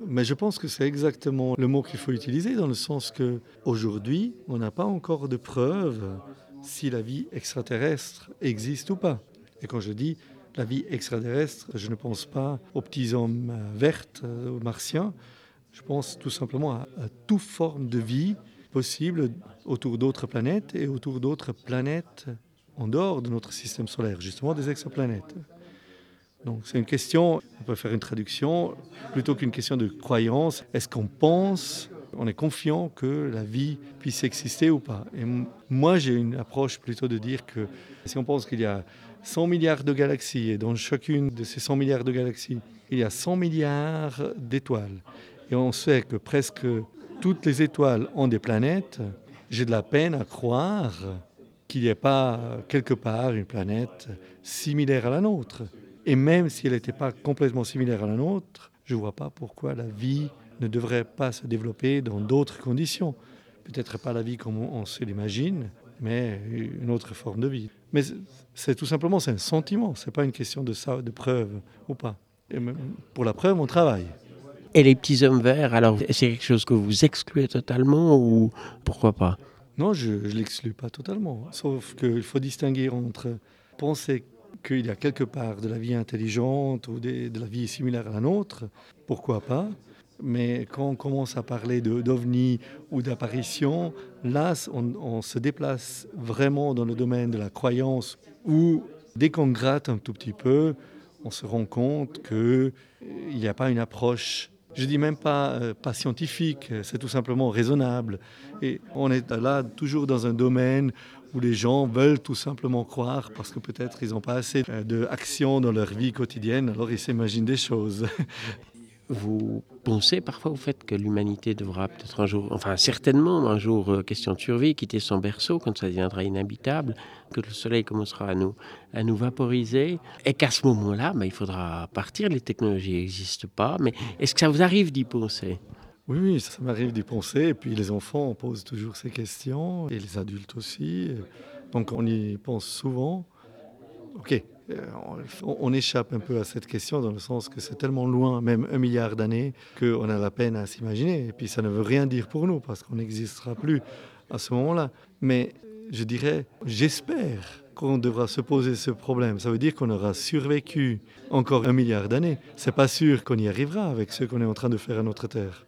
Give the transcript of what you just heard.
Mais je pense que c'est exactement le mot qu'il faut utiliser dans le sens que aujourd'hui, on n'a pas encore de preuves si la vie extraterrestre existe ou pas. Et quand je dis la vie extraterrestre, je ne pense pas aux petits hommes verts, aux martiens. Je pense tout simplement à toute forme de vie possible autour d'autres planètes et autour d'autres planètes en dehors de notre système solaire, justement des exoplanètes. Donc c'est une question, on peut faire une traduction, plutôt qu'une question de croyance. Est-ce qu'on pense, on est confiant que la vie puisse exister ou pas? Et moi j'ai une approche plutôt de dire que si on pense qu'il y a 100 milliards de galaxies et dans chacune de ces 100 milliards de galaxies, il y a 100 milliards d'étoiles. Et on sait que presque toutes les étoiles ont des planètes. J'ai de la peine à croire qu'il n'y ait pas quelque part une planète similaire à la nôtre. Et même si elle n'était pas complètement similaire à la nôtre, je ne vois pas pourquoi la vie ne devrait pas se développer dans d'autres conditions. Peut-être pas la vie comme on se l'imagine, mais une autre forme de vie. Mais c'est tout simplement c'est un sentiment, ce n'est pas une question de preuve ou pas. Et pour la preuve, on travaille. Et les petits hommes verts, alors c'est quelque chose que vous excluez totalement ou pourquoi pas? Non, je ne l'exclus pas totalement. Sauf qu'il faut distinguer entre penser qu'il y a quelque part de la vie intelligente ou de la vie similaire à la nôtre, pourquoi pas. Mais quand on commence à parler d'ovnis ou d'apparitions, là, on se déplace vraiment dans le domaine de la croyance où, dès qu'on gratte un tout petit peu, on se rend compte qu'il n'y a pas une approche, je ne dis même pas scientifique, c'est tout simplement raisonnable. Et on est là toujours dans un domaine où les gens veulent tout simplement croire parce que peut-être ils n'ont pas assez d'action dans leur vie quotidienne, alors ils s'imaginent des choses. Vous pensez parfois au fait que l'humanité devra peut-être un jour, enfin certainement un jour, question de survie, quitter son berceau quand ça deviendra inhabitable, que le soleil commencera à nous vaporiser et qu'à ce moment-là, il faudra partir, les technologies n'existent pas, mais est-ce que ça vous arrive d'y penser? Oui, ça m'arrive d'y penser. Et puis les enfants posent toujours ces questions et les adultes aussi. Donc on y pense souvent. Ok, on échappe un peu à cette question dans le sens que c'est tellement loin, même 1 milliard d'années, qu'on a la peine à s'imaginer. Et puis ça ne veut rien dire pour nous parce qu'on n'existera plus à ce moment-là. Mais je dirais, j'espère qu'on devra se poser ce problème. Ça veut dire qu'on aura survécu encore 1 milliard d'années. C'est pas sûr qu'on y arrivera avec ce qu'on est en train de faire à notre Terre.